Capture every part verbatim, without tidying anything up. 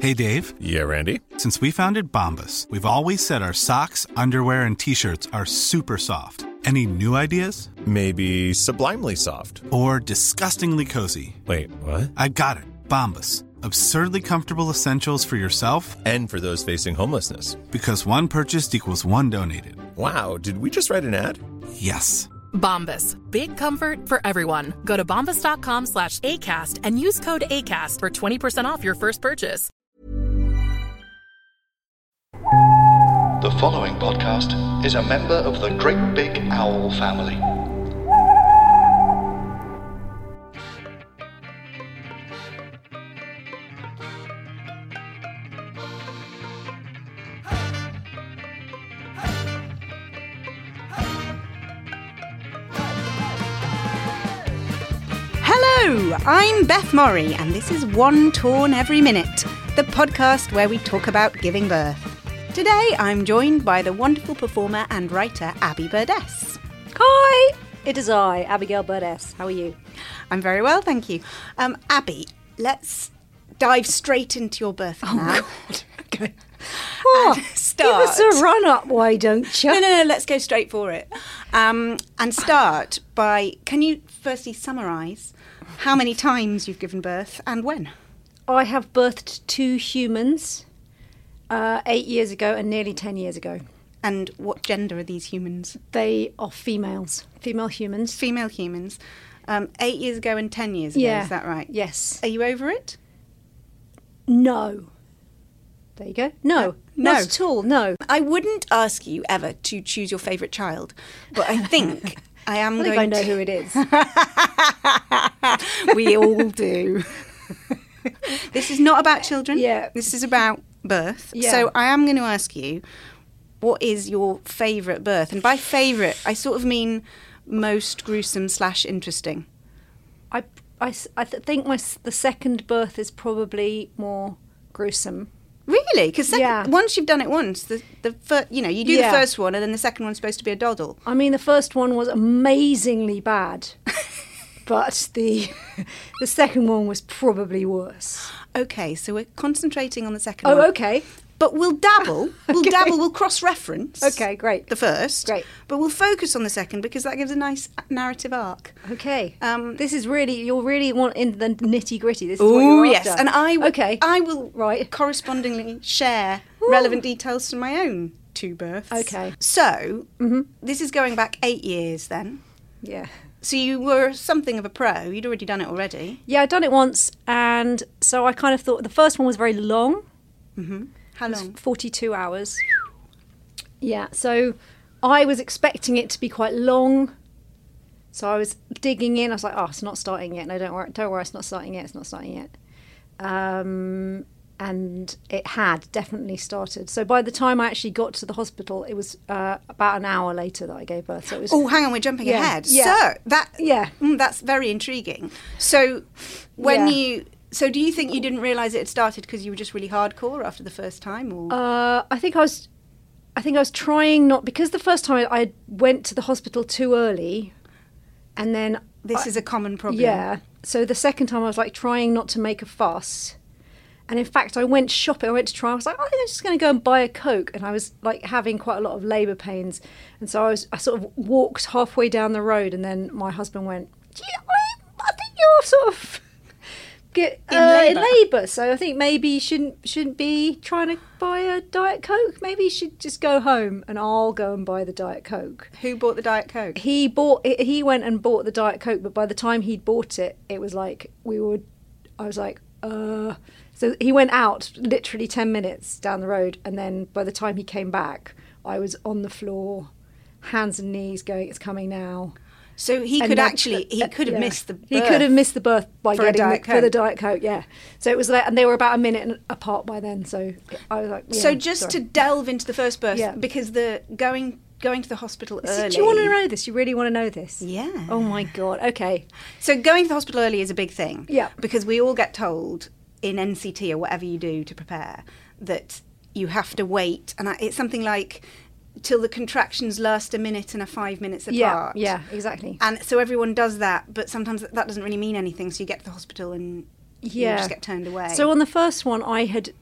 Hey, Dave. Yeah, Randy? Since we founded Bombas, we've always said our socks, underwear, and T-shirts are super soft. Any new ideas? Maybe sublimely soft. Or disgustingly cozy. Wait, what? I got it. Bombas. Absurdly comfortable essentials for yourself and for those facing homelessness. Because one purchased equals one donated. Wow, did we just write an ad? Yes. Bombas. Big comfort for everyone. Go to bombas.com slash ACAST and use code ACAST for twenty percent off your first purchase. The following podcast is a member of the Great Big Owl family. Hello, I'm Beth Morrie, and this is One Torn Every Minute, the podcast where we talk about giving birth. Today, I'm joined by the wonderful performer and writer Abby Burdess. Hi, it is I, Abigail Burdess. How are you? I'm very well, thank you. Um, Abby, let's dive straight into your birth Oh, now. God. Okay. What? Start. Give us a run-up, why don't you? No, no, no, let's go straight for it. Um, and start by, can you firstly summarise how many times you've given birth and when? I have birthed two humans uh, eight years ago and nearly ten years ago. And what gender are these humans? They are females, female humans. Female humans. Um, eight years ago and ten years ago, Yeah. is that right? Yes. Are you over it? No. There you go. No, No. not at all, no. I wouldn't ask you ever to choose your favourite child, but I think I am I think going I know to... who it is. We all do. This is not about children. Yeah. This is about birth. Yeah. So I am going to ask you, what is your favourite birth? And by favourite, I sort of mean most gruesome slash interesting. I, I, I th- think my, s- the second birth is probably more gruesome. Really? Because Yeah. once you've done it once, the the fir- you know you do Yeah. the first one, and then the second one's supposed to be a doddle. I mean, the first one was amazingly bad, but the the second one was probably worse. Okay, so we're concentrating on the second Oh, one. okay. But we'll dabble. We'll Okay. dabble. We'll cross-reference. Okay, great. The first. Great. But we'll focus on the second because that gives a nice narrative arc. Okay. Um, this is really, you'll really want into the nitty gritty. This is what Oh you're yes, after. and I w- Okay. I will Right. correspondingly share Ooh. relevant details from my own two births. Okay. So Mm-hmm. this is going back eight years then. Yeah. So you were something of a pro. You'd already done it already. Yeah, I'd done it once, and so I kind of thought the first one was very long. Mm-hmm. How It was long? forty-two hours. Yeah, so I was expecting it to be quite long. So I was digging in. I was like, oh, it's not starting yet. No, don't worry. Don't worry, it's not starting yet. It's not starting yet. Um, and it had definitely started. So by the time I actually got to the hospital, it was uh, about an hour later that I gave birth. So it was. Oh, hang on, we're jumping Yeah, ahead. yeah. So that Yeah. mm, that's very intriguing. So when Yeah. you so do you think you didn't realise it had started because you were just really hardcore after the first time, or Uh, I think I was, I think I was trying not because the first time I, I went to the hospital too early, and then this I- is a common problem? Yeah. So the second time I was like trying not to make a fuss, and in fact I went shopping. I went to try. I was like, I think I'm just going to go and buy a Coke, and I was like having quite a lot of labour pains, and so I was I sort of walked halfway down the road, and then my husband went, "Gee, I, I think you're sort of." Get In uh, labour. in labour, so I think maybe you shouldn't shouldn't be trying to buy a Diet Coke. Maybe you should just go home and I'll go and buy the Diet Coke. Who bought the Diet Coke? He bought he went and bought the Diet Coke, but by the time he'd bought it, it was like we would. I was like, uh. So he went out literally ten minutes down the road, and then by the time he came back, I was on the floor, hands and knees, going, "It's coming now." So he And could that- actually he uh, could have yeah. missed the birth. He could have missed the birth by for a getting Diet the, for the Coke. Diet Coke, yeah. So it was like, and they were about a minute apart by then. So I was like, yeah, So just sorry. to delve into the first birth, Yeah. because the going going to the hospital early. Do you want to know this? You really want to know this? Yeah. Oh my god. Okay. So going to the hospital early is a big thing. Yeah. Because we all get told in N C T or whatever you do to prepare that you have to wait, and I- it's something like till the contractions last a minute and are five minutes Yeah. apart. Yeah. Exactly. And so everyone does that, but sometimes that doesn't really mean anything. So you get to the hospital and you Yeah. just get turned away. So on the first one, I had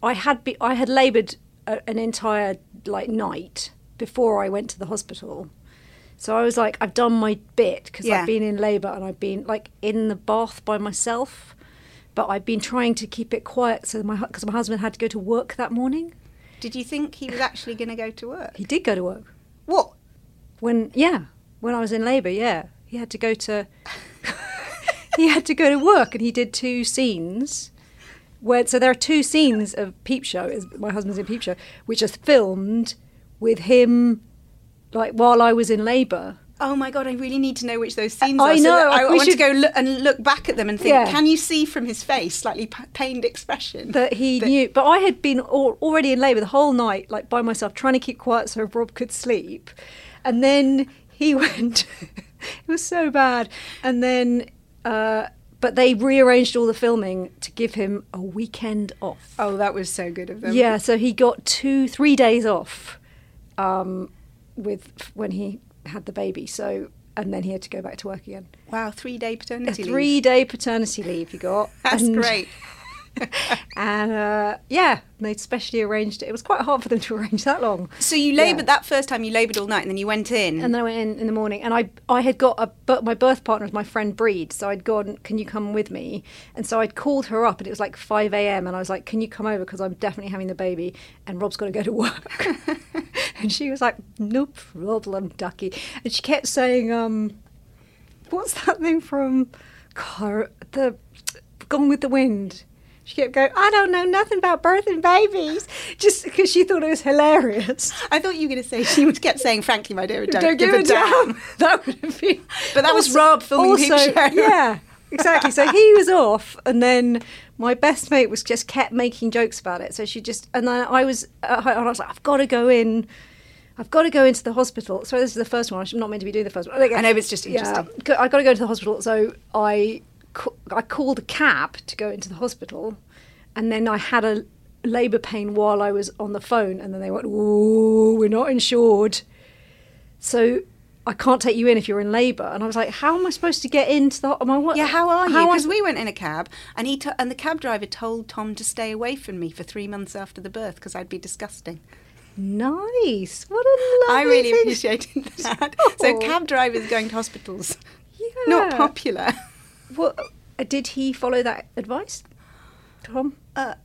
I had be, I had laboured a, an entire like night before I went to the hospital. So I was like, I've done my bit because Yeah. I've been in labour and I've been like in the bath by myself, but I've been trying to keep it quiet so my because my husband had to go to work that morning. Did you think he was actually going to go to work? He did go to work. What? When yeah, when I was in labour, yeah, he had to go to he had to go to work, and he did two scenes. Where so there are two scenes of Peep Show. Is my husband's in Peep Show, which is filmed with him, like while I was in labour. Oh my God, I really need to know which those scenes I are. so know, that I we want to should- go look and look back at them and think, Yeah. can you see from his face, slightly p- pained expression? That he knew, but I had been al- already in labour the whole night, like by myself, trying to keep quiet so Rob could sleep. And then he went. It was so bad. And then, uh, but they rearranged all the filming to give him a weekend off. Oh, that was so good of them. Yeah, so he got two, three days off, um, with when he had the baby. So, and then he had to go back to work again. Wow, three-day A paternity leave. three-day paternity leave he got. That's And- great. And uh, yeah, they specially arranged it. It was quite hard for them to arrange that long. So you laboured that first time, you laboured all night, and then you went in. And then I went in in the morning, and I I had got a but my birth partner was my friend Breed, so I'd gone, can you come with me? And so I'd called her up, and it was like five a.m. and I was like, can you come over because I'm definitely having the baby, and Rob's got to go to work. And she was like, no problem, ducky. And she kept saying, um, what's that thing from Car- the Gone with the Wind? She kept going, I don't know nothing about birthing babies, just because she thought it was hilarious. I thought you were going to say, she kept saying, frankly, my dear, don't, Don't give, give a a damn. damn. That would have been. But that was Also- Rob filming Peep also, Show. Yeah, exactly. So he was off, and then my best mate was just kept making jokes about it. So she just, and then I was, uh, and I was like, I've got to go in. I've got to go into the hospital. So this is the first one. I'm not meant to be doing the first one. I know, it's just Yeah, interesting. go- I got to go to the hospital. So I, ca- I called a cab to go into the hospital, and then I had a labour pain while I was on the phone, and then they went, "Oh, we're not insured, so I can't take you in if you're in labour." And I was like, "How am I supposed to get into the? Am I what? Yeah, how are you? How am I- Because we went in a cab, and he to- and the cab driver told Tom to stay away from me for three months after the birth because I'd be disgusting. Nice. What a lovely I really thing. appreciated that. So Oh. cab drivers going to hospitals, Yeah. not popular. What, uh, did he follow that advice, Tom? Uh,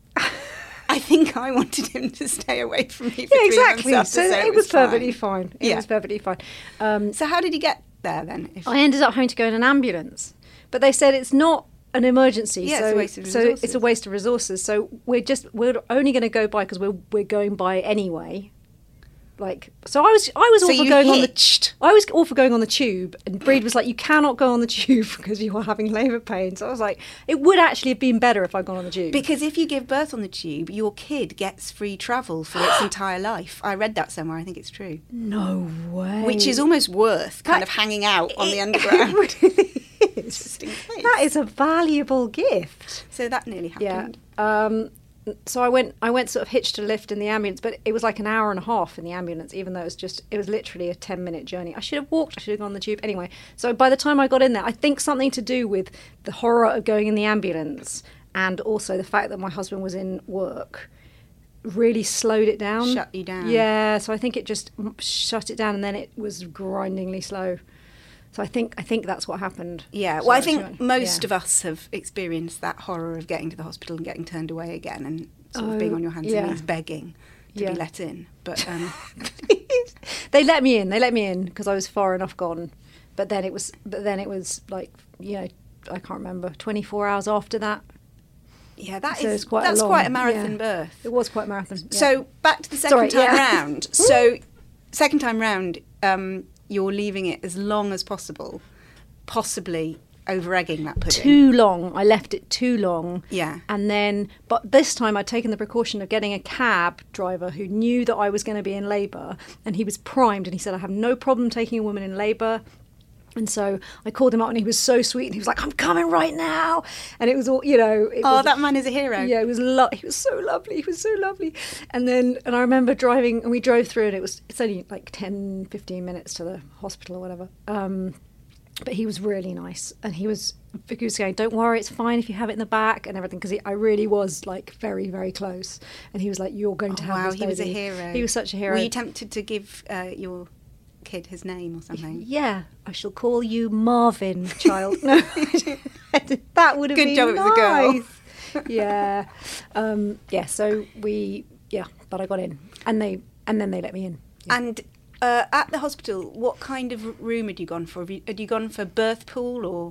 I think I wanted him to stay away from me for Yeah, three exactly. months So, after, it was perfectly fine. It Yeah. was perfectly fine. Um, So how did he get there then? If- I ended up having to go in an ambulance, but they said it's not an emergency. Yeah, so, it's a waste of so resources. it's a waste of resources. So we're just we're only going to go by because we're we're going by anyway. Like so, I was I was So all for you going hitched. on the I was all for going on the tube, and Breed was like, "You cannot go on the tube because you are having labour pains." So I was like, "It would actually have been better if I'd gone on the tube." Because if you give birth on the tube, your kid gets free travel for its entire life. I read that somewhere. I think it's true. no way. Which is almost worth kind That- of hanging out on the It- underground. It really is. Just in case. That is a valuable gift. So that nearly Yeah. happened. Um, so I went, I went sort of hitched a lift in the ambulance, but it was like an hour and a half in the ambulance, even though it was just, it was literally a ten minute journey. I should have walked, I should have gone on the tube. Anyway, so by the time I got in there, I think something to do with the horror of going in the ambulance and also the fact that my husband was in work really slowed it down. Shut you down. Yeah, so I think it just m- shut it down, and then it was grindingly slow. So I think I think that's what happened. Yeah, So well, I actually- think most yeah. of us have experienced that horror of getting to the hospital and getting turned away again and sort of Oh, being on your hands yeah. and knees begging to Yeah. be let in. But um, They let me in. They let me in because I was far enough gone. But then it was. But then it was like you know I can't remember. twenty-four hours after that. yeah, that So is it's quite a that's long- quite a marathon yeah. birth. It was quite a marathon. Yeah. So back to the second Sorry, time yeah. round. So second time round, um, you're leaving it as long as possible, possibly over egging that pudding. too long. I left it too long. Yeah. And then, but this time I'd taken the precaution of getting a cab driver who knew that I was going to be in labour, and he was primed, and he said, "I have no problem taking a woman in labour." And so I called him up, and he was so sweet, and he was like, "I'm coming right now." And it was all, you know. It Oh, was, that man is a hero. Yeah, it was lo- he was so lovely. He was so lovely. And then, and I remember driving, and we drove through, and it was, it's only like ten, fifteen minutes to the hospital or whatever. Um, but he was really nice, and he was he was going, "Don't worry, it's fine if you have it in the back and everything," because I really was like very, very close, and he was like, "You're going to Oh, have wow, this he baby." was a hero. He was such a hero. Were you tempted to give uh, your kid his name or something? Yeah, I shall call you Marvin, child. No, that would have Good been job it was a girl. nice. Yeah, um, yeah. So we, yeah, but I got in, and they, and then they let me in. Yeah. And uh, at the hospital, what kind of room had you gone for? Have you, had you gone for birth pool or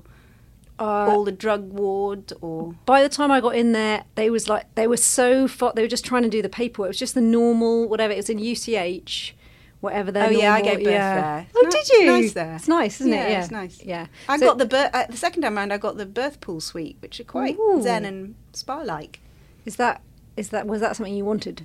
Uh, all the drug ward or? By the time I got in there, they was like they were so far. They were just trying to do the paperwork. It was just the normal whatever. It was in U C H, whatever. Their Oh yeah, I normal- gave birth yeah. there. Oh, It's did ni- you? It's nice there. It's nice, isn't yeah, it? Yeah, it's nice. Yeah. I So- got the birth uh, the second time round. I got the birth pool suite, which are quite Ooh. zen and spa-like. Is that is that was that something you wanted?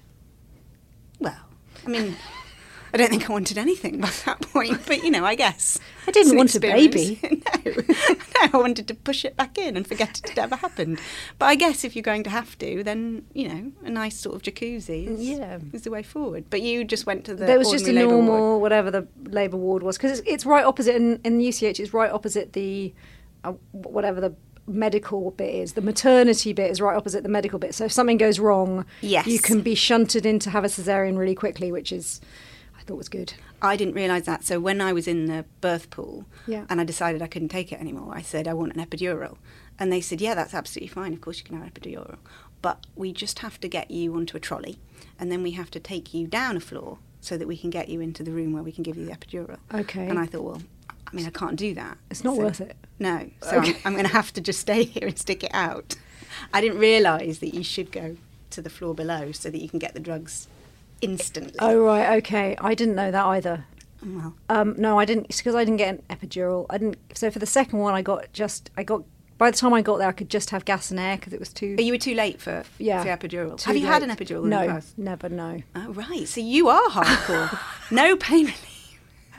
Well, I mean, I don't think I wanted anything by that point, but you know, I guess. I didn't It's an want a baby. experience. no, no, I wanted to push it back in and forget it had ever happened. But I guess if you're going to have to, then, you know, a nice sort of jacuzzi is, Yeah. is the way forward. But you just went to the There was just a ordinary labour normal ward. whatever the labour ward was, because it's, it's right opposite in, in the U C H. It's right opposite the uh, whatever the medical bit is. The maternity bit is right opposite the medical bit. So if something goes wrong, Yes. you can be shunted in to have a cesarean really quickly, which is I thought was good. I didn't realise that. So when I was in the birth pool Yeah. and I decided I couldn't take it anymore, I said, I want an epidural. And they said, yeah, that's absolutely fine. Of course you can have an epidural. But we just have to get you onto a trolley and then we have to take you down a floor so that we can get you into the room where we can give you the epidural. Okay. And I thought, well, I mean, I can't do that. It's not So- worth it. No. So Okay. I'm, I'm going to have to just stay here and stick it out. I didn't realise that you should go to the floor below so that you can get the drugs instantly. Oh right, okay. I didn't know that either. Well, Um, no, I didn't. It's because I didn't get an epidural. I didn't. So for the second one, I got just. I got. By the time I got there, I could just have gas and air because it was too. but you were too late for, Yeah. for the epidural. too Have you had late. an epidural in No, the past? never. No. Oh, right. So you are hardcore. No pain relief.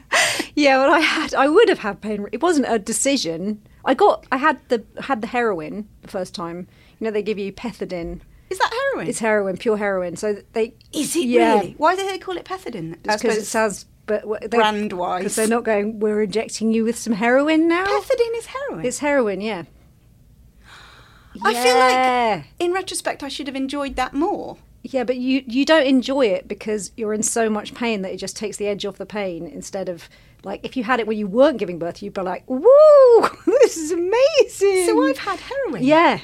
Yeah, well, I had. I would have had pain. It wasn't a decision. I got. I had the had the heroin the first time. You know, they give you pethidine. Is that heroin? It's heroin, pure heroin. So they. Is it yeah, really? Why do they call it pethidine? I Because it suppose sounds. But what- they- brand-wise. because they're not going. We're injecting you with some heroin now. Pethidine is heroin. It's heroin. Yeah. I feel Yeah. like, in retrospect, I should have enjoyed that more. Yeah, but you you don't enjoy it because you're in so much pain that it just takes the edge off the pain. Instead of like if you had it when you weren't giving birth, you'd be like, "Woo, this is amazing." So I've had heroin. Yeah,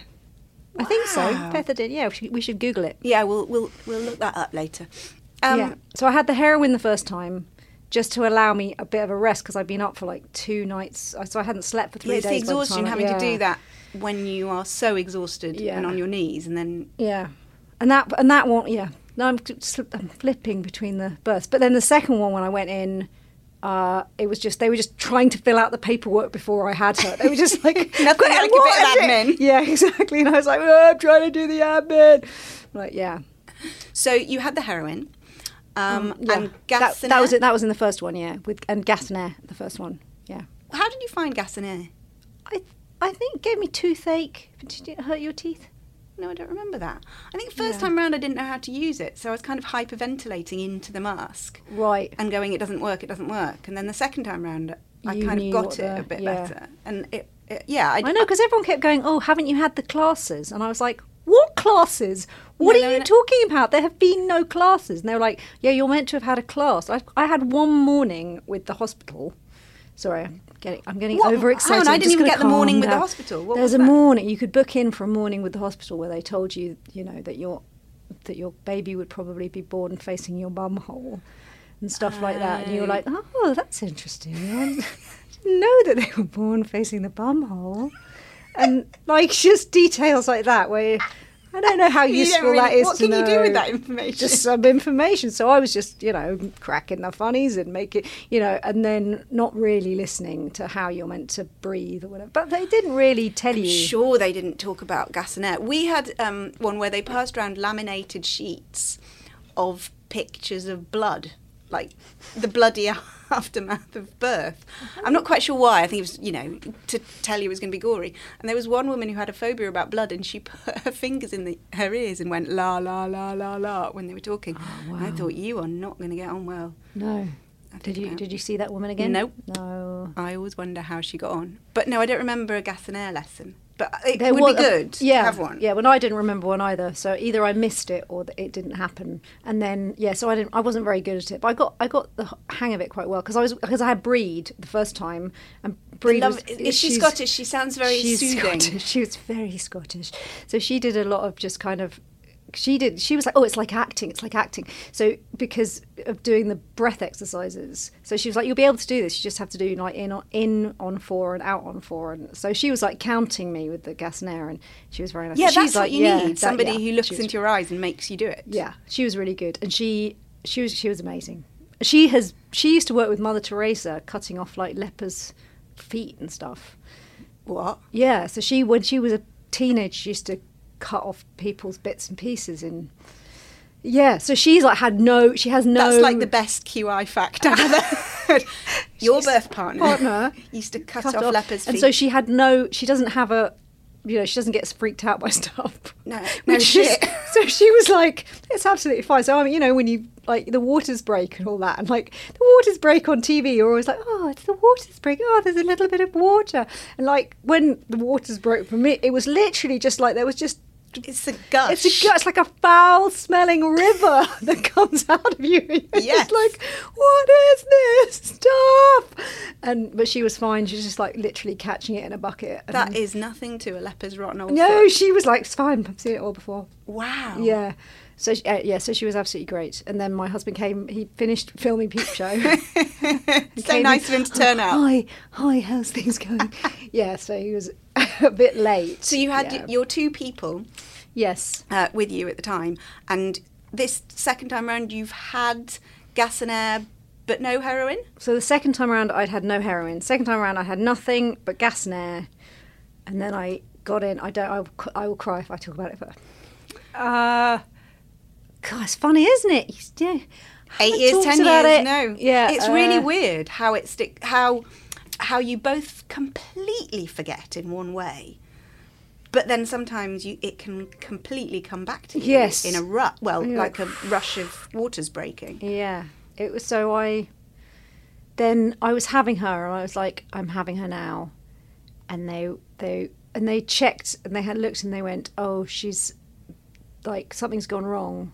I think so. Wow. Pethidine. Yeah, we should, we should Google it. Yeah, we'll we'll we'll look that up later. Um, yeah. So I had the heroin the first time, just to allow me a bit of a rest because I'd been up for like two nights. So I hadn't slept for three It's the days. by the exhaustion time I- having yeah. to do that when you are so exhausted Yeah. and on your knees, and then Yeah, and that and that one, yeah. No, I'm, just, I'm flipping between the births. But then the second one, when I went in, uh, it was just they were just trying to fill out the paperwork before I had her. They were just like Nothing like a bit of "What is it?" admin. Yeah, exactly. And I was like, oh, I'm trying to do the admin. Like, yeah, so you had the heroin, um, yeah. and gas That, and that air. was it. That was in the first one, yeah, with and gas and air. The first one, yeah. How did you find gas and air? I I think it gave me toothache. Did it hurt your teeth? No, I don't remember that. I think first Yeah. time round I didn't know how to use it, so I was kind of hyperventilating into the mask Right. and going, it doesn't work, it doesn't work. And then the second time round, I You kind knew of got what it the- a bit yeah. better. And it, it yeah, I know, because everyone kept going, oh, haven't you had the classes? And I was like, what classes? What No, are no, you no. talking about? There have been no classes. And they were like, yeah, you're meant to have had a class. I, I had one morning with the hospital. Sorry, I'm getting, I'm getting What? overexcited. Hang on, I I'm didn't just even gonna get the morning calm with the down. hospital. What There's was a that? morning. You could book in for a morning with the hospital where they told you, you know, that your that your baby would probably be born facing your bum hole and stuff like that. And you were like, oh, that's interesting. I didn't know that they were born facing the bum hole. And like just details like that where I don't know how You don't useful really- that is what to can you do know. with that information? Just some information. So I was just, you know, cracking the funnies and making, you know, and then not really listening to how you're meant to breathe or whatever. But they didn't really tell I'm you. sure they didn't talk about gas and air. We had um, one where they passed around laminated sheets of pictures of blood, like the bloody aftermath of birth. I'm not quite sure why. I think it was, you know, to tell you it was going to be gory. And there was one woman who had a phobia about blood, and she put her fingers in the, her ears and went la la la la la when they were talking. Oh, And I thought, you are not going to get on well. No. I Did think you about. did you see that woman again? Nope. No. I always wonder how she got on. But no, I don't remember a gas and air lesson. But it There would was be a- good yeah, to have one. Yeah, well, I didn't remember one either. So either I missed it or th- it didn't happen. And then yeah, so I didn't. I wasn't very good at it, but I got I got the hang of it quite well because I was because I had Breed the first time, and Breed Love, was, is she she's- Scottish? She sounds very she's soothing. Scottish. She was very Scottish. So she did a lot of just kind of. She did. She was like, "Oh, it's like acting. It's like acting." So because of doing the breath exercises, so she was like, "You'll be able to do this. You just have to do like in on, in on four and out on four." And so she was like counting me with the gas and air, and she was very nice. Yeah, And she's that's like, what you yeah, need. that- Somebody yeah, who looks she was- into your eyes and makes you do it. Yeah, she was really good, and she she was she was amazing. She has she used to work with Mother Teresa, cutting off like lepers' feet and stuff. What? Yeah, so she when she was a teenager, she used to cut off people's bits and pieces in. Yeah, so she's like had no, she has no. That's like the best Q I fact I've ever heard. Your She's- birth partner, partner used to cut, cut off, off, lepers' feet. and so she had no. She doesn't have a, you know, she doesn't get freaked out by stuff. No, no Which is- shit. So she was like, it's absolutely fine. So I mean, you know, when you like the waters break and all that, and like the waters break on T V, you're always like, oh, it's the waters break. Oh, there's a little bit of water. And like when the waters broke for me, it was literally just like there was just. It's a gush. It's a gush, like a foul-smelling river that comes out of you. You're Yes. just like, what is this stuff? And but she was fine. She was just like literally catching it in a bucket. And That is nothing to a leper's rotten old no, foot. she was like, it's fine. I've seen it all before. Wow. Yeah. So she- uh, yeah, so she was absolutely great. And then my husband came. He finished filming Peep Show. He So came nice in, of him to turn "Oh, up. Hi, hi. How's things going? Yeah. So he was a bit late. So you had Yeah. your two people yes. uh, with you at the time, and this second time round you've had gas and air, but no heroin. So the second time around, I'd had no heroin. Second time around, I had nothing but gas and air, and then I got in. I don't. I will, c- I will cry if I talk about it. But uh, God, it's funny, isn't it? You- Yeah. Eight Haven't years, talked ten about years. it. No. Yeah. It's really uh, weird how it stick. How how you both completely forget in one way. But then sometimes you, it can completely come back to you Yes. in a rut. Well, You're like a like, rush of waters breaking. Yeah. It was so I. Then I was having her, and I was like, I'm having her now, and they they and they checked, and they had looked, and they went, oh, she's like something's gone wrong.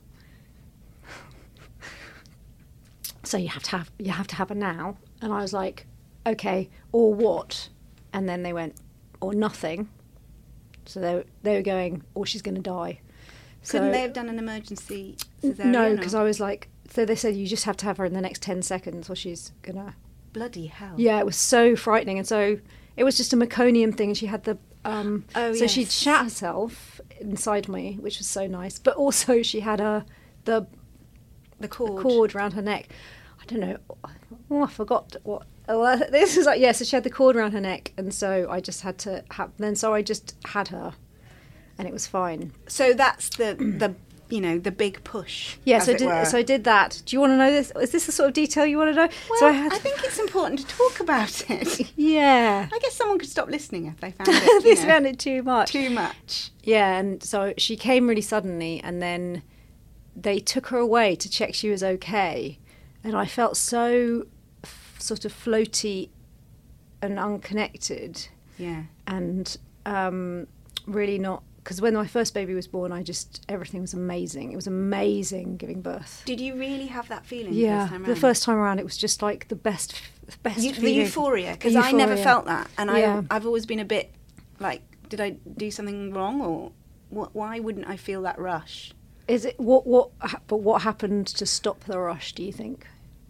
So you have to have you have to have her now, and I was like, okay, or what? And then they went, or nothing. So they they were going, or she's going to die. Couldn't So- they have done an emergency cesarean? No, or- because I was like, so they said you just have to have her in the next ten seconds, or she's gonna. Bloody hell. Yeah, it was so frightening, and so it was just a meconium thing. She had the. Um, Oh, so she'd yes. shat herself inside me, which was so nice. But also she had a the The cord. cord around her neck. I don't know. Oh, I forgot what. Oh, uh, this is like yeah. So she had the cord around her neck, and so I just had to have. Then so I just had her, and it was fine. So that's the the you know the big push. Yeah. as So I it did. were. So I did that. Do you want to know this? Is this the sort of detail you want to know? Well, so I I, had. think it's important to talk about it. yeah. I guess someone could stop listening if they found it you This know, found it too much. too much. Yeah, and so she came really suddenly, and then they took her away to check she was okay, and I felt so f- sort of floaty and unconnected, Yeah. and um, really not. Because when my first baby was born, I just everything was amazing. It was amazing giving birth. Did you really have that feeling? the Yeah, first time the round? first time around, it was just like the best, the best You, the feeling. euphoria, because The I never euphoria. felt that, and Yeah. I I've always been a bit like, did I do something wrong, or what, why wouldn't I feel that rush? Is it what what? ha- But what happened to stop the rush? Do you think?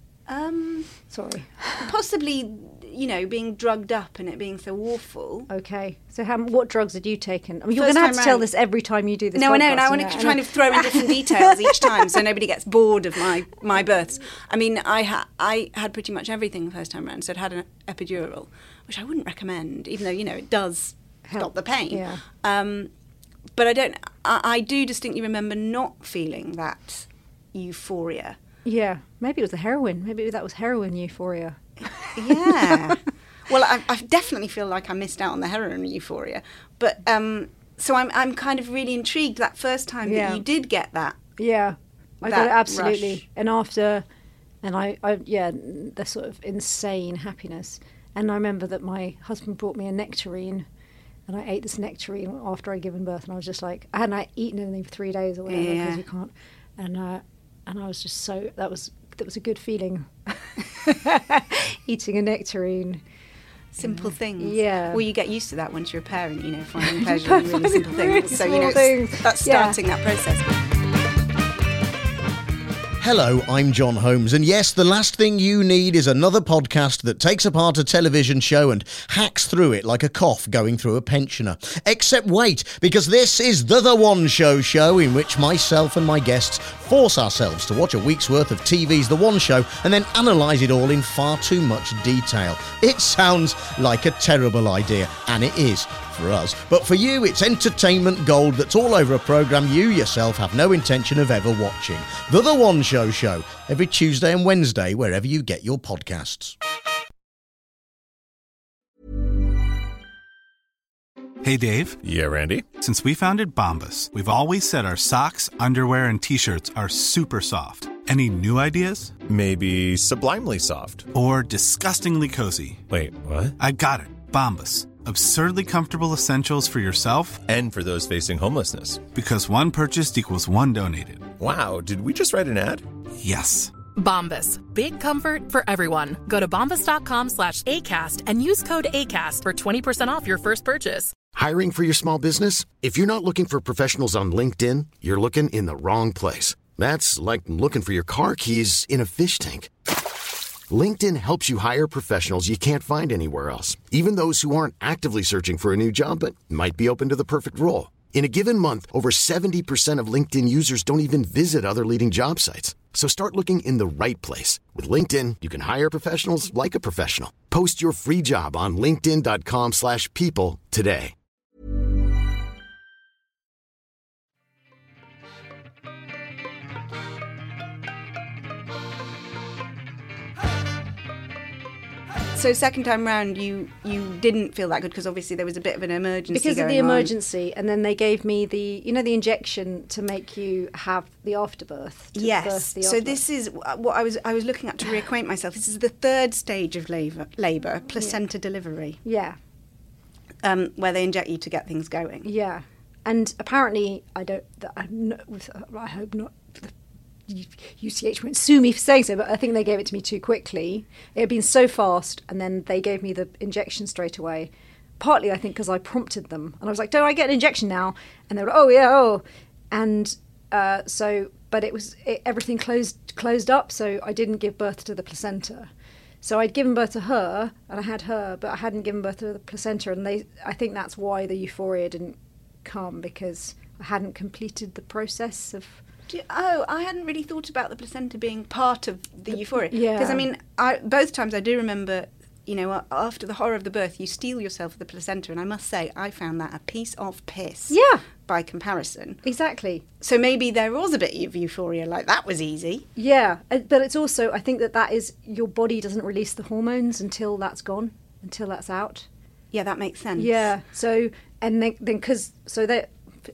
Um, Sorry. possibly, you know, being drugged up and it being so awful. Okay. So, how, what drugs had you taken? I mean, you're First going to have time to tell round. this every time you do this. No, I know, and I podcast, want you to know, try and to throw in different details each time so nobody gets bored of my, my births. I mean, I, ha- I had pretty much everything the first time round, so I'd had an epidural, which I wouldn't recommend, even though, you know, it does Help. stop the pain. Yeah. Um, but I don't, I, I do distinctly remember not feeling that euphoria. Yeah, maybe it was the heroin. Maybe that was heroin euphoria. Yeah. Well, I, I definitely feel like I missed out on the heroin euphoria. But um, so I'm I'm kind of really intrigued that first time Yeah. that you did get that. Yeah, I got That it absolutely. rush. And after, And I, I, yeah, the sort of insane happiness. And I remember that my husband brought me a nectarine, and I ate this nectarine after I'd given birth, and I was just like, I hadn't eaten anything for three days or whatever, because Yeah. you can't. And uh, and I was just so, that was that was a good feeling, eating a nectarine. Simple things. Yeah. Well, you get used to that once you're a parent, you know, finding pleasure in really Finding simple really things. So, you small know, it's- things. that's Yeah. starting that process. Hello, I'm John Holmes, and yes, the last thing you need is another podcast that takes apart a television show and hacks through it like a cough going through a pensioner. Except wait, because this is the The One Show show, in which myself and my guests force ourselves to watch a week's worth of T V's The One Show and then analyse it all in far too much detail. It sounds like a terrible idea, and it is for us. But for you, it's entertainment gold that's all over a programme you yourself have no intention of ever watching. The The One Show show, every Tuesday and Wednesday, wherever you get your podcasts. Hey, Dave. Yeah, Randy? Since we founded Bombas, we've always said our socks, underwear, and T-shirts are super soft. Any new ideas? Maybe sublimely soft. Or disgustingly cozy? Wait, what? I got it. Bombas. Absurdly comfortable essentials for yourself And for those facing homelessness. because one purchased equals one donated. Wow, did we just write an ad? Yes. Bombas. Big comfort for everyone. Go to bombas.com slash ACAST and use code ACAST for twenty percent off your first purchase. Hiring for your small business? If you're not looking for professionals on LinkedIn, you're looking in the wrong place. That's like looking for your car keys in a fish tank. LinkedIn helps you hire professionals you can't find anywhere else, even those who aren't actively searching for a new job but might be open to the perfect role. In a given month, over seventy percent of LinkedIn users don't even visit other leading job sites. So start looking in the right place. With LinkedIn, you can hire professionals like a professional. Post your free job on linkedin.com slash people today. So second time round, you you didn't feel that good because obviously there was a bit of an emergency Because of going the on. emergency, and then they gave me the, you know, the injection to make you have the afterbirth. to Yes. birth the So afterbirth. this is what I was I was looking at to reacquaint myself. This is the third stage of labour, labour placenta delivery, Yeah, um, where they inject you to get things going. yeah. And apparently, I don't, that I'm not, I hope not, the U C H won't sue me for saying so, but I think they gave it to me too quickly. It had been so fast, and then they gave me the injection straight away. Partly, I think, because I prompted them. And I was like, don't I get an injection now? And they were like, oh, yeah, oh. And uh, so, but it was, it, everything closed closed up, so I didn't give birth to the placenta. So I'd given birth to her, and I had her, but I hadn't given birth to the placenta. And they, I think that's why the euphoria didn't come, because I hadn't completed the process of... Do you- Oh, I hadn't really thought about the placenta being part of the euphoria. yeah. Because, I mean, I, both times I do remember, you know, a- after the horror of the birth, you steal yourself of the placenta. And I must say, I found that a piece of piss. Yeah. By comparison. Exactly. So maybe there was a bit of euphoria, like that was easy. Yeah, uh, but it's also, I think that that is, your body doesn't release the hormones until that's gone, until that's out. Yeah, that makes sense. Yeah, so, and then, then because, so that,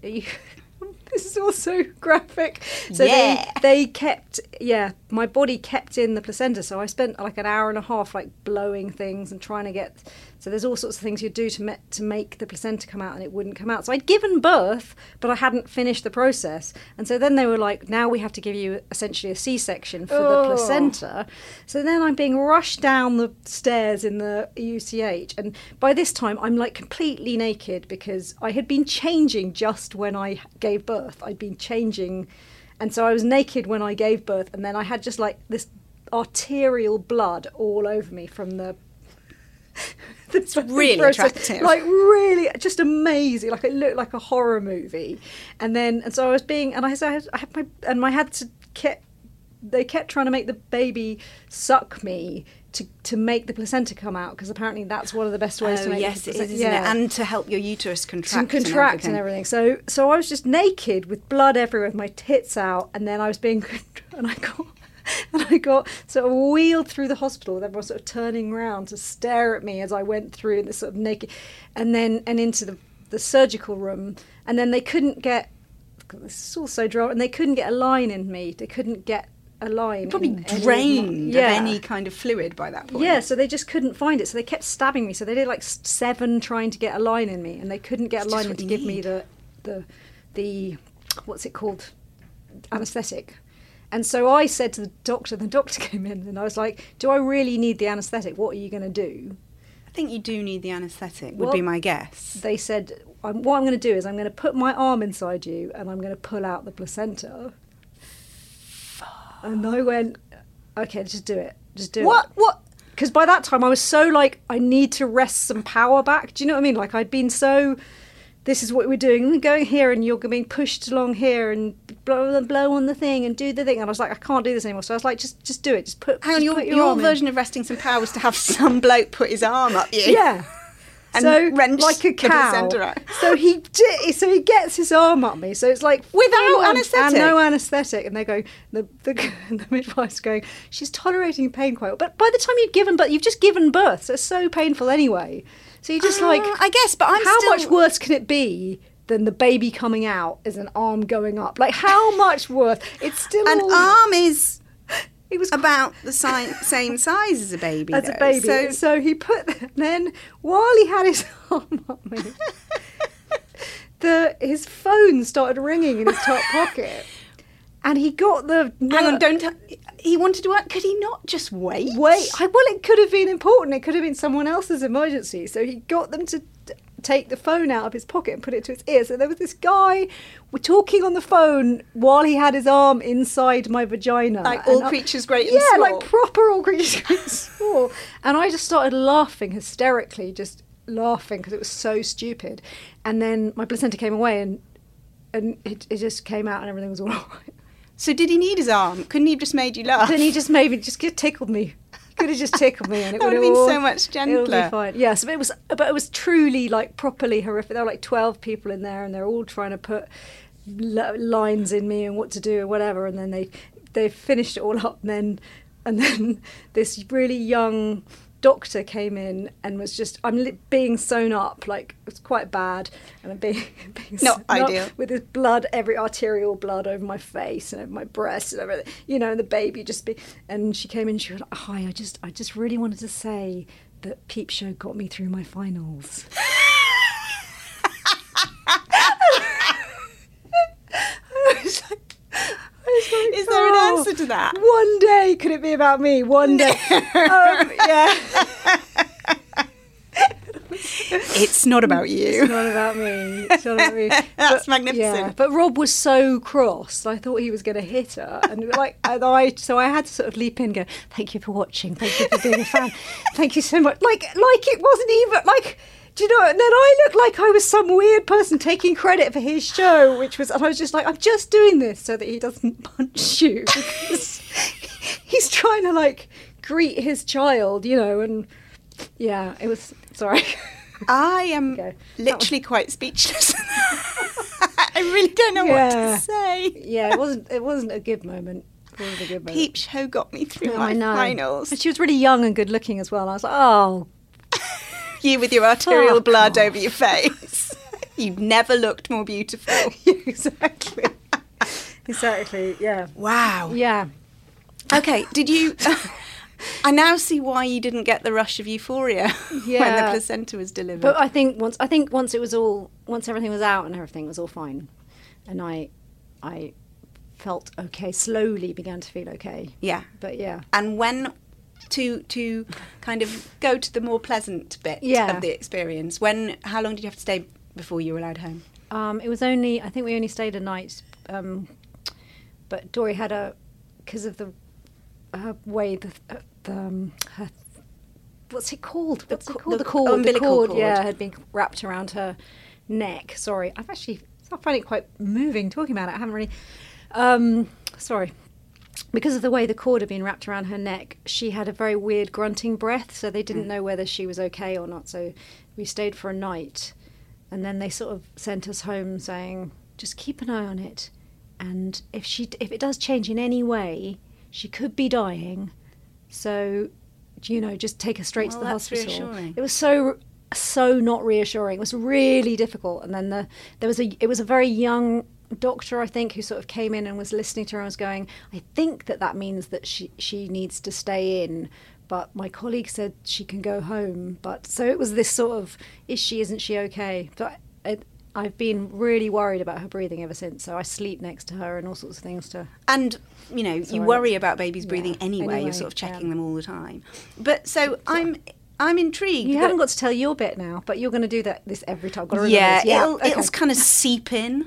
this is also graphic. So Yeah. they, they kept, yeah, my body kept in the placenta. So I spent like an hour and a half like blowing things and trying to get, so there's all sorts of things you'd do to, me, to make the placenta come out, and it wouldn't come out. So I'd given birth, but I hadn't finished the process. And so then they were like, now we have to give you essentially a C-section for Oh. the placenta. So then I'm being rushed down the stairs in the U C H. And by this time, I'm like completely naked because I had been changing just when I gave birth. I'd been changing. And so I was naked when I gave birth. And then I had just like this arterial blood all over me from the... It's really attractive. Like really, just amazing. Like it looked like a horror movie. And then, and so I was being, and I, so I, had, I had my, and I had to kept, they kept trying to make the baby suck me to to make the placenta come out, because apparently that's one of the best ways Oh, to make yes, the it is, placenta. isn't Yeah. it? And to help your uterus contract. And contract and everything. So so I was just naked with blood everywhere, with my tits out, and then I was being, and I got, and I got sort of wheeled through the hospital with everyone sort of turning around to stare at me as I went through this sort of naked, and then and into the the surgical room, and then they couldn't get, this is all so drama, and they couldn't get a line in me. They couldn't get a line. Probably in any- drained yeah. of any kind of fluid by that point. Yeah, so they just couldn't find it. So they kept stabbing me. So they did like s- seven trying to get a line in me, and they couldn't get It's a just line in what to you give me need. the the the what's it called, anaesthetic. And so I said to the doctor, the doctor came in, and I was like, "Do I really need the anaesthetic? What are you going to do?" I think you do need the anaesthetic, would Well, be my guess. They said, I'm, "What I'm going to do is I'm going to put my arm inside you, and I'm going to pull out the placenta." And I went, "Okay, just do it. Just do What? it." What? Because by that time I was so like, I need to wrest some power back. Do you know what I mean? Like I'd been so, this is what we're doing. We're going here and you're being pushed along here and blow, blow on the thing and do the thing. And I was like, I can't do this anymore. So I was like, just just do it. Just put, Hang on, just your, put your, your arm in. version of resting some power was to have some bloke put his arm up you. Yeah. And so wrench like a the cow. placenta out. So he di- so he gets his arm up me. So it's like Without full on- anaesthetic? and no anaesthetic. And they go the the, the midwife's going, she's tolerating pain quite well. But by the time you've given birth, you've just given birth, so it's so painful anyway. So you're just Uh, like, I guess, but I'm how still- much worse can it be than the baby coming out as an arm going up? Like how much worse? It's still An all, arm is It was about the si- same size as a baby. as though. a baby. So, So, he put then while he had his arm up me, the his phone started ringing in his top pocket, and he got the hang on, don't. He wanted to work. Could he not just wait? wait. I, well, it could have been important. It could have been someone else's emergency. So he got them to t- take the phone out of his pocket and put it to his ear. So there was this guy we're talking on the phone while he had his arm inside my vagina. Like And all I- creatures great and yeah, small. like proper all creatures great and small. And I just started laughing hysterically, just laughing because it was so stupid. And then my placenta came away, and and it, it just came out, and everything was all right. So did he need his arm? Couldn't he have just made you laugh? Then he just maybe just get tickled me. Could have just tickled me, and it That would would have have been all- so much It'll gentler. be fine. Yes, but it was, but it was truly like properly horrific. There were like twelve people in there, and they're all trying to put li- lines in me and what to do and whatever. And then they they finished it all up, and then and then this really young doctor came in and was just I'm li- being sewn up, like it was quite bad, and I'm being, being Not sewn up ideal. with this blood, every arterial blood over my face and over my breasts and everything, you know, and the baby just be. And she came in, she was like, "Hi, I just, I just really wanted to say that Peep Show got me through my finals." I was like, I was like, Is there an "Oh, answer to that?" One day, could it be about me? One day, um, yeah. It's not about you. It's not about me. It's not about me. That's But- magnificent. Yeah, but Rob was so cross. I thought he was going to hit her, and like, and I, so I had to sort of leap in, and go, "Thank you for watching. Thank you for being a fan. Thank you so much." Like, like it wasn't even like. Do you know? And then I looked like I was some weird person taking credit for his show, which was, and I was just like, I'm just doing this so that he doesn't punch you, because he's trying to like greet his child, you know, and yeah, it was. Sorry. I am Okay. literally quite speechless. I really don't know what Yeah. to say. Yeah, it wasn't. It wasn't a good moment. It wasn't a good moment. Peep Show got me through Oh, my I know. finals. And she was really young and good looking as well. And I was like, oh, You with your arterial Fuck blood off. over your face. You've never looked more beautiful. exactly, exactly. Yeah, Wow. yeah. Okay, did you... I now see why you didn't get the rush of euphoria when the Yeah. placenta was delivered. But I think once, I think once it was all, once everything was out and everything was all fine, and I, I felt okay. Slowly began to feel okay. yeah. But yeah. And when... To to kind of go to the more pleasant bit Yeah. of the experience. When? How long did you have to stay before you were allowed home? Um, it was only, I think we only stayed a night, um, but Dory had a, because of the her way the, uh, the um, her, what's it called? What's it co- called? the The cord. The umbilical cord, cord. yeah, had been wrapped around her neck. Sorry, I've actually, I find it quite moving talking about it. I haven't really, um, sorry. Because of the way the cord had been wrapped around her neck, she had a very weird grunting breath, so they didn't know whether she was okay or not. So we stayed for a night, and then they sort of sent us home saying, just keep an eye on it, and if she if it does change in any way, she could be dying. So, you know, just take her straight Well, to the that's hospital. reassuring. It was so so not reassuring. It was really difficult. And then the there was a it was a very young doctor, I think, who sort of came in and was listening to her and was going, I think that that means that she, she needs to stay in. But my colleague said she can go home. But so it was this sort of, is she, isn't she okay? But I, I've been really worried about her breathing ever since. So I sleep next to her and all sorts of things to... And, you know, So you I- worry about babies breathing yeah, anyway. anyway, You're sort of checking yeah. them all the time. But so I'm I'm intrigued. You that- haven't got to tell your bit now, but you're going to do that this every time. Got to remember Yeah, this. yeah it'll, okay. it'll kind of seep in.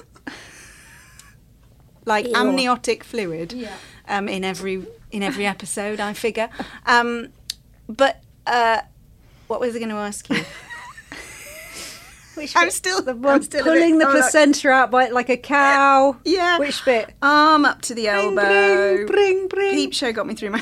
Like Ew. amniotic fluid Yeah. um, in every in every episode, I figure. Um, but uh, what was I going to ask you? Which I'm bit? still- the I'm one still a pulling bit- the oh, look. placenta out by like a cow. Yeah. Which bit? Arm up to the elbow. Bring, bring, bring. Peep show got me through my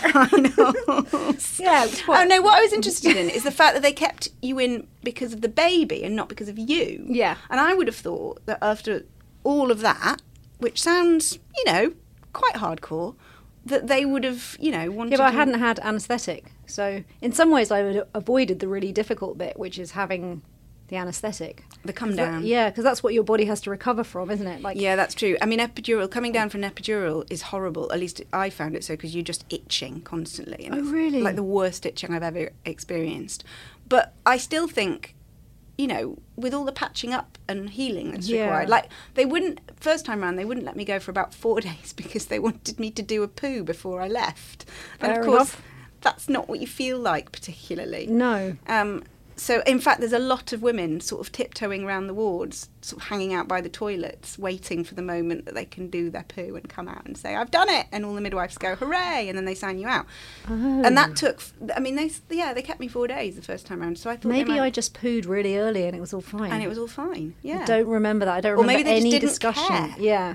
finals. Yeah. Oh no, what I was interested in is the fact that they kept you in because of the baby and not because of you. Yeah. And I would have thought that after all of that, which sounds, you know, quite hardcore, that they would have, you know, wanted Yeah, but I to- hadn't had anaesthetic. So in some ways I would have avoided the really difficult bit, which is having the anaesthetic. the come 'Cause that- down. yeah, because that's what your body has to recover from, isn't it? Like, Yeah, that's true. I mean, epidural, coming down from an epidural is horrible. At least I found it so because you're just itching constantly. And Oh, it's really? Like the worst itching I've ever experienced. But I still think, you know, with all the patching up and healing that's Yeah. required, like they wouldn't, first time round, they wouldn't let me go for about four days because they wanted me to do a poo before I left. And Fair of course, enough. that's not what you feel like particularly. No. Um, so, in fact, there's a lot of women sort of tiptoeing around the wards, sort of hanging out by the toilets, waiting for the moment that they can do their poo and come out and say, I've done it. And all the midwives go, hooray. And then they sign you out. Oh. And that took, I mean, they, yeah, they kept me four days the first time around. So I thought they Maybe might- I just pooed really early and it was all fine. And it was all fine. Yeah. I don't remember that. I don't Or remember maybe they just any didn't discussion. care. Yeah.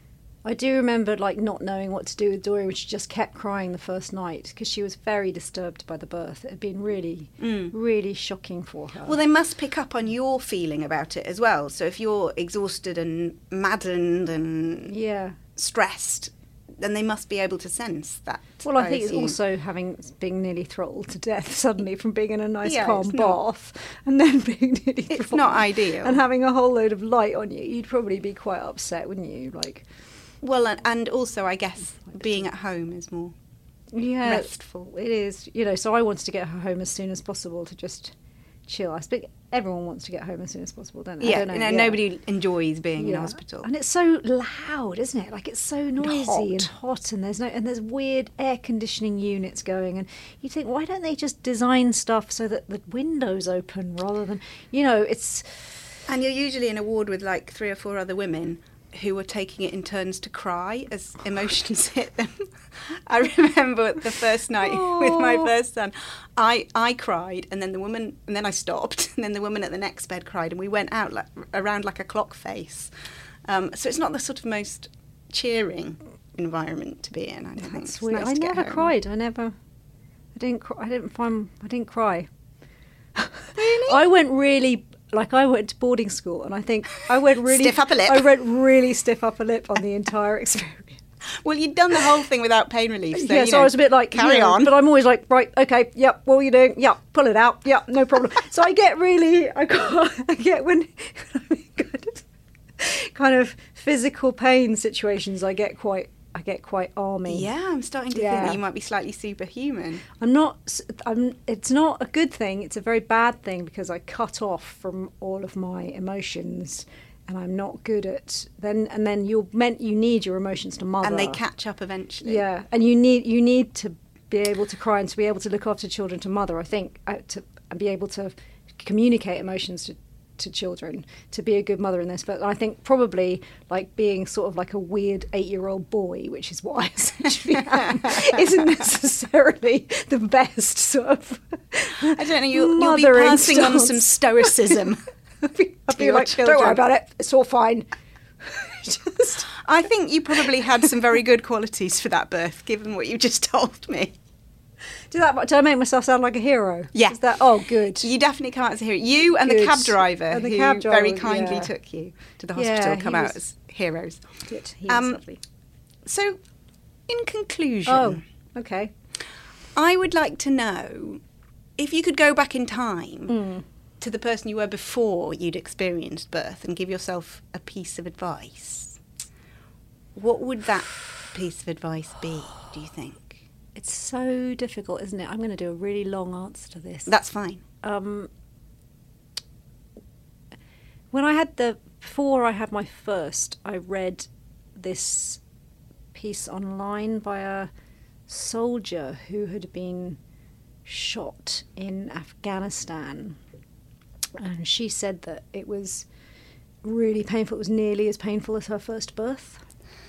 I do remember like not knowing what to do with Dory when she just kept crying the first night because she was very disturbed by the birth. It had been really, really shocking for her. Mm. Well, they must pick up on your feeling about it as well. So if you're exhausted and maddened and yeah. stressed, then they must be able to sense that. Well, I think it's assume. also having being nearly throttled to death suddenly from being in a nice Yeah, calm it's not- bath and then being nearly It's throttled not ideal. and having a whole load of light on you. You'd probably be quite upset, wouldn't you? Like, Well, and, and also, I guess, being at home is more yeah, restful. it is. You know, so I wanted to get her home as soon as possible to just chill. I speak. Everyone wants to get home as soon as possible, don't they? I Yeah, don't know, you know, yeah. nobody enjoys being in Yeah. hospital. And it's so loud, isn't it? Like it's so noisy and hot. hot, and there's no and there's weird air conditioning units going, and you think, why don't they just design stuff so that the windows open rather than, you know, it's And you're usually in a ward with like three or four other women who are taking it in turns to cry as emotions hit them. I remember the first night with my first son, I, I cried, and then the woman, and then I stopped, and then the woman at the next bed cried, and we went out like, around like a clock face. Um, so it's not the sort of most cheering environment to be in. I don't think. That's It's weird. nice I to get never home. cried. I never. I didn't. Cry, I didn't find. I didn't cry. Really? I went really. Like I went to boarding school, and I think I went really Stiff upper lip. I went really stiff upper lip on the entire experience. Well, you'd done the whole thing without pain relief, so yeah, you so know, I was a bit like, carry you know, on. but I'm always like, right, okay, yep, what are you doing? Yep, pull it out. Yep, no problem. So I get really, I, got, I get when I'm in kind of, kind of physical pain situations, I get quite, I get quite army. Yeah, I'm starting to think Yeah. that you might be slightly superhuman. I'm not. I'm. It's not a good thing. It's a very bad thing because I cut off from all of my emotions, and I'm not good at then. And then you're meant. You need your emotions to mother, And they catch up eventually. Yeah, and you need you need to be able to cry and to be able to look after children to mother. I think uh, to and be able to communicate emotions to. to children to be a good mother in this, but I think probably like being sort of like a weird eight-year-old boy, which is what I essentially am, isn't necessarily the best sort of. I don't know, you'll, you'll be mothering passing on stance. some stoicism. I'd be, I'd to be your like, children. don't worry about it, it's all fine. Just, I think you probably had some very good qualities for that birth, given what you just told me. do that? Do I make myself sound like a hero? Yeah. Is that? Oh, good. You definitely come out as a hero. You and the Good. cab driver, And the who cab driver, very kindly yeah. took you to the Yeah, hospital, he come out was- as heroes. Good. He was Um, lovely. So, in conclusion, Oh, okay. I would like to know if you could go back in time Hmm. to the person you were before you'd experienced birth and give yourself a piece of advice. What would that piece of advice be, do you think? It's so difficult, isn't it? I'm going to do a really long answer to this. That's fine. Um, when I had the, before I had my first, I read this piece online by a soldier who had been shot in Afghanistan. And she said that it was really painful. It was nearly as painful as her first birth.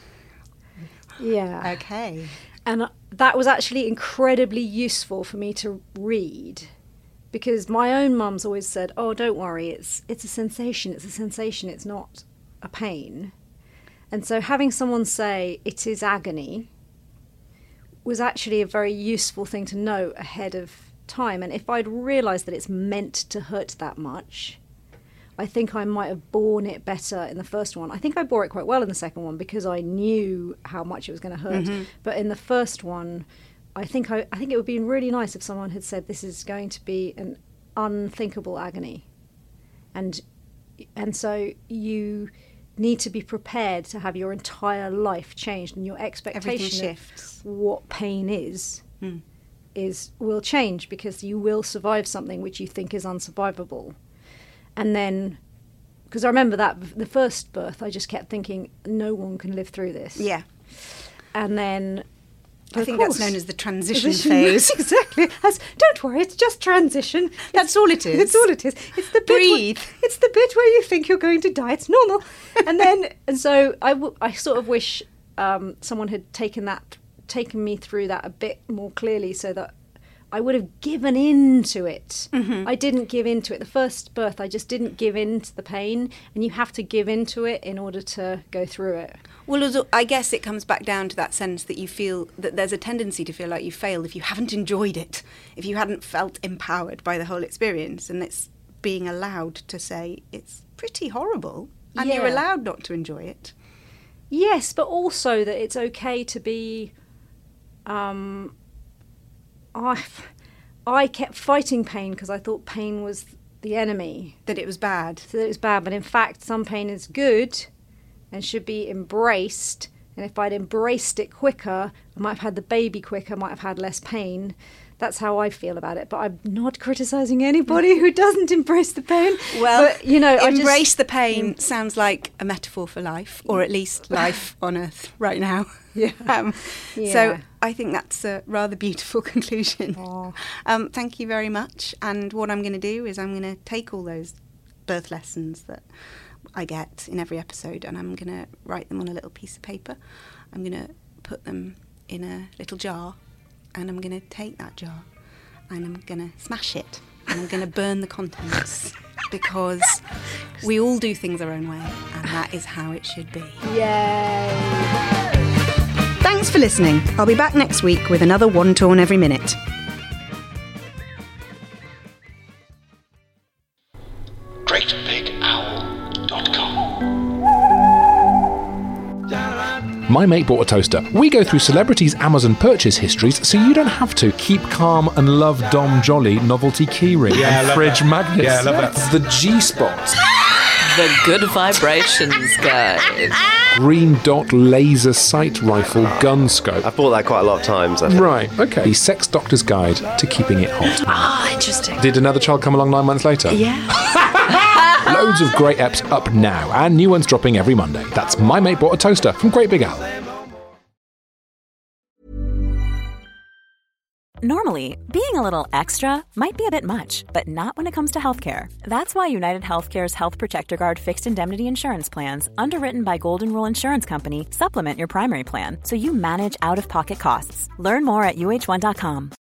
Yeah. Okay. And that was actually incredibly useful for me to read, because my own mum's always said, oh, don't worry, it's it's a sensation, it's a sensation, it's not a pain. And so having someone say it is agony was actually a very useful thing to know ahead of time. And if I'd realised that it's meant to hurt that much, I think I might have borne it better in the first one. I think I bore it quite well in the second one because I knew how much it was going to hurt. Mm-hmm. But in the first one, I think I, I think it would be really nice if someone had said this is going to be an unthinkable agony. And and so you need to be prepared to have your entire life changed, and your expectation of what pain is mm. is will change, because you will survive something which you think is unsurvivable. And then, because I remember that the first birth, I just kept thinking, no one can live through this. Yeah. And then, I think that's known as the transition phase. Exactly. As, don't worry, it's just transition. That's it's, all it is. It's all it is. It's the bit Breathe. Where, it's the bit where you think you're going to die. It's normal. And then, and so I, w- I sort of wish um, someone had taken that, taken me through that a bit more clearly, so that I would have given in to it. Mm-hmm. I didn't give in to it. The first birth, I just didn't give in to the pain, and you have to give in to it in order to go through it. Well, I guess it comes back down to that sense that you feel that there's a tendency to feel like you failed if you haven't enjoyed it, if you hadn't felt empowered by the whole experience, and it's being allowed to say it's pretty horrible, and yeah. you're allowed not to enjoy it. Yes, but also that it's okay to be... Um, I, I kept fighting pain because I thought pain was the enemy. That it was bad. So that it was bad. But in fact, some pain is good and should be embraced. And if I'd embraced it quicker, I might have had the baby quicker, I might have had less pain. That's how I feel about it. But I'm not criticising anybody who doesn't embrace the pain. Well, but, you know, embrace I just, the pain mm. sounds like a metaphor for life, or at least life on Earth right now. Yeah. Um, yeah. So I think that's a rather beautiful conclusion. Oh. Um, thank you very much. And what I'm going to do is I'm going to take all those birth lessons that I get in every episode, and I'm going to write them on a little piece of paper. I'm going to put them in a little jar, and I'm going to take that jar and I'm going to smash it, and I'm going to burn the contents, because we all do things our own way, and that is how it should be. Yay! Thanks for listening. I'll be back next week with another One Torn Every Minute. great big owl dot com. My Mate Bought a Toaster. We go through celebrities' Amazon purchase histories so you don't have to. Keep calm and love Dom Jolly novelty keyring Yeah, I and love fridge that. magnets. Yeah, I love that. The G-Spot. The Good Vibrations Guide. Green Dot Laser Sight Rifle Gun Scope. I've bought that quite a lot of times, I think. Right, okay. The Sex Doctor's Guide to Keeping It Hot. Ah, interesting. Did another child come along nine months later? Yeah. Loads of great eps up now, and new ones dropping every Monday. That's My Mate Bought a Toaster from Great Big Owl. Normally, being a little extra might be a bit much, but not when it comes to healthcare. That's why United Healthcare's Health Protector Guard fixed indemnity insurance plans, underwritten by Golden Rule Insurance Company, supplement your primary plan so you manage out-of-pocket costs. Learn more at U H one dot com.